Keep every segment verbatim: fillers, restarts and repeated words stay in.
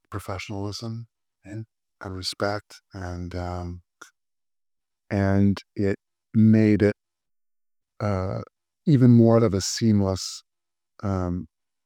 professionalism and, and respect, and um, and it made it uh, even more of a seamless um,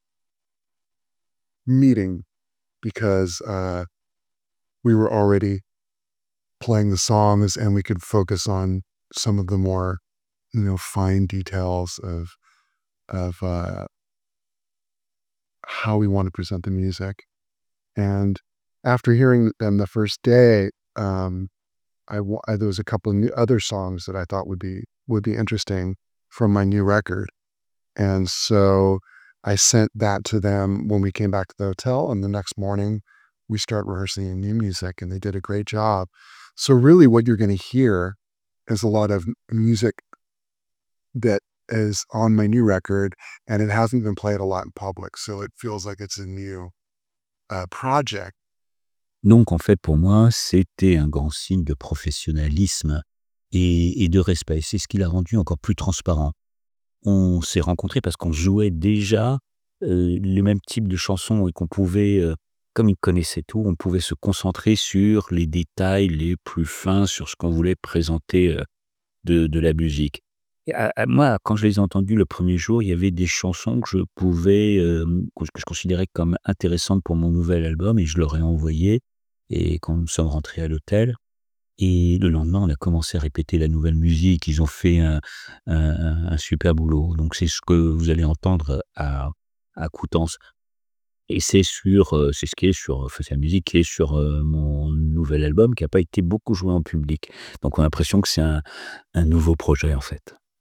meeting because uh, we were already playing the songs and we could focus on some of the more you know fine details of of uh, how we want to present the music. And after hearing them the first day, um, I, wa- I there was a couple of new, other songs that I thought would be would be interesting from my new record, and so I sent that to them when we came back to the hotel. And the next morning, we start rehearsing new music, and they did a great job. So really, what you're going to hear is a lot of m- music that is on my new record, and it hasn't been played a lot in public, so it feels like it's a new uh, project. Donc, en fait, pour moi, c'était un grand signe de professionnalisme et, et de respect. C'est ce qui l'a rendu encore plus transparent. On s'est rencontrés parce qu'on jouait déjà euh, le même type de chansons et qu'on pouvait, euh, comme ils connaissaient tout, on pouvait se concentrer sur les détails les plus fins, sur ce qu'on voulait présenter euh, de, de la musique. Et à- à moi, quand je les ai entendus le premier jour, il y avait des chansons que je pouvais, euh, que que je considérais comme intéressantes pour mon nouvel album et je leur ai envoyé. Et quand nous sommes rentrés à l'hôtel, et le lendemain, on a commencé à répéter la nouvelle musique. Ils ont fait un, un, un super boulot. Donc, c'est ce que vous allez entendre à, à Coutances. Et c'est sur, euh, c'est ce qui est sur, enfin, c'est la musique qui est sur euh, mon nouvel album qui n'a pas été beaucoup joué en public. Donc, on a l'impression que c'est un, un nouveau projet, en fait.